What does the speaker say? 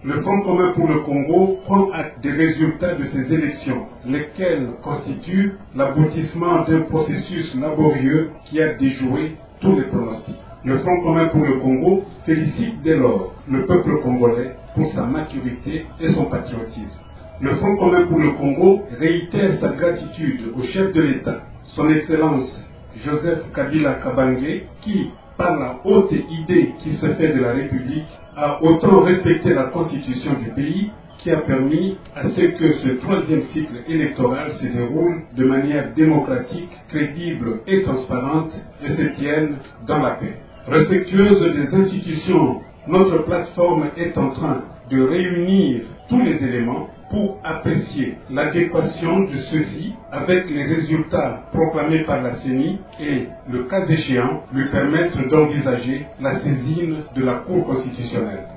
Le Front commun pour le Congo prend acte des résultats de ces élections, lesquelles constituent l'aboutissement d'un processus laborieux qui a déjoué tous les pronostics. Le Front commun pour le Congo félicite dès lors le peuple congolais pour sa maturité et son patriotisme. Le Front commun pour le Congo réitère sa gratitude au chef de l'État, son Excellence Joseph Kabila Kabange, qui, par la haute idée qui se fait de la République, a autant respecté la constitution du pays qui a permis à ce que ce troisième cycle électoral se déroule de manière démocratique, crédible et transparente et se tienne dans la paix. Respectueuse des institutions, notre plateforme est en train de réunir tous les éléments pour apprécier l'adéquation de ceux-ci avec les résultats proclamés par la CENI et, le cas échéant, lui permettre d'envisager la saisine de la Cour constitutionnelle.